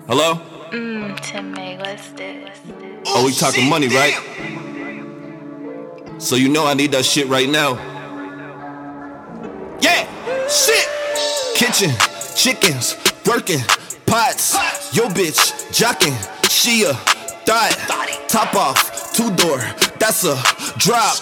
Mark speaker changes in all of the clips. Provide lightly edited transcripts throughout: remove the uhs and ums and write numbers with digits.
Speaker 1: Hello?
Speaker 2: Timmy, what's this?
Speaker 1: Oh, we talking money, right? So you know I need that shit right now. Yeah, shit. Kitchen, chickens, working, pots. Yo bitch, jocking, she a thought. Top off, two-door, that's a drop.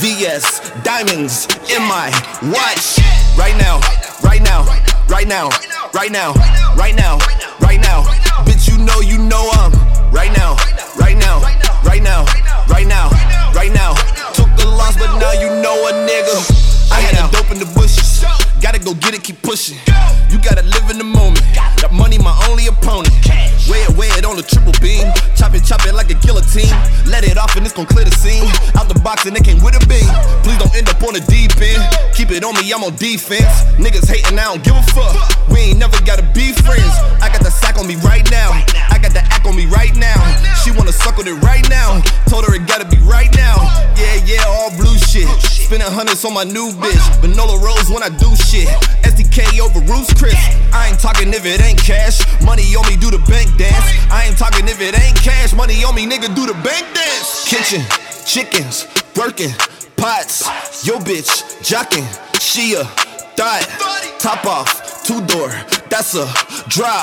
Speaker 1: VS, diamonds in my watch. Right now, right now, right now, right now, right now, right now. Bitch, you know I'm right now, right now, right now, right now, right now. Took the loss, but now you know a nigga. I had a dope in the bushes. Gotta go get it, keep pushing. You gotta live in the moment. That money my only opponent. Weigh it on the triple beam. Chop it like a guillotine. Let it off and it's gon' clear the scene. Out the box and it came with a beam. Please don't end up on the deep end. Keep it on me, I'm on defense. Niggas hating, I don't give a fuck. We ain't never gotta be friends. I got the sack on me right now. I got the act on me right now. She wanna suck with it right now. Told her it gotta be right now. Yeah, all blue shit. Spending hundreds on my new bitch. Vanilla Rose when I do shit. SDK over Roots Chris. I ain't talking if it ain't cash. Money on me, do the bank dance. I ain't talking if it ain't cash. Money on me, nigga, do the bank dance. Kitchen, chickens, working, pots. Yo bitch, jocking, she a thought. Top off, two-door, that's a drop.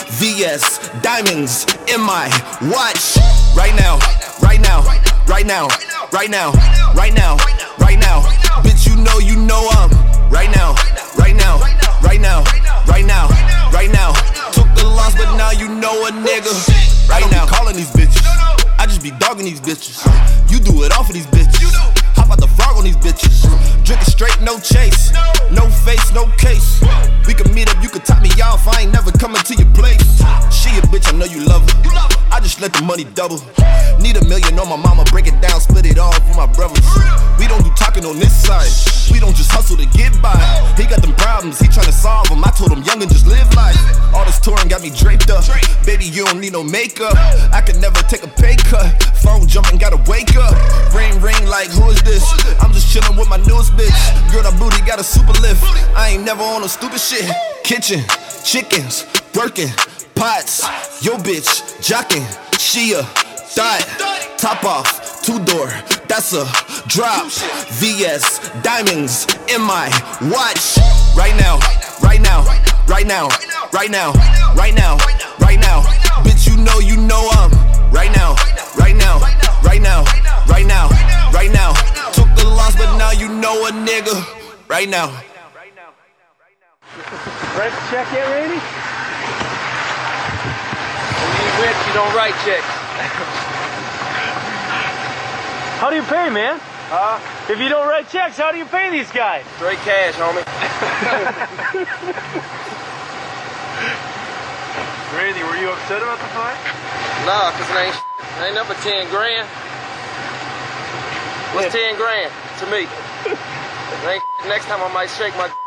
Speaker 1: VS, diamonds in my watch. Right now, right now, right now, right now, right now, right now. Bitch, you know I'm right now, right now, right now, right now, right now. Took the loss, but now you know a nigga. Right now, calling these bitches. I just be dogging these bitches. You do it all for these bitches. Hop out the frog on these bitches. Drinking straight, no chase. No face, no case. We can meet up, you can top me off. I ain't never coming to your place. She a bitch, I know you love her. I just let the money double. Need $1 million on my mama, break it down, split it off with my brothers. We don't do talking on this side. We don't just hustle to get by. He got them problems, he tryna solve them. I told him young and just live life. All this touring got me draped up. Baby, you don't need no makeup. I could never take a pay cut. Phone jumping, gotta wake up. Ring, like who is this? I'm just chillin' with my newest bitch. Girl, that booty got a super lift. I ain't never on no stupid shit. Kitchen, chickens, working, pots. Yo bitch, jocking, she a thought. Top off, two-door, that's a drop. VS, diamonds in my watch. Right now, right now, right now, right now, right now, right now. Bitch, you know I'm right now, right now, right now, right now, right now. Took the loss, but now you know a nigga. Right now.
Speaker 3: Write the check yet, Randy?
Speaker 4: When you rich, you don't write checks.
Speaker 3: How do you pay, man?
Speaker 4: Huh?
Speaker 3: If you don't write checks, how do you pay these guys?
Speaker 4: Straight cash, homie.
Speaker 3: Randy, were you upset about the fight?
Speaker 4: Nah, cause it ain't number 10 grand. What's 10 grand to me? It ain't next time I might shake my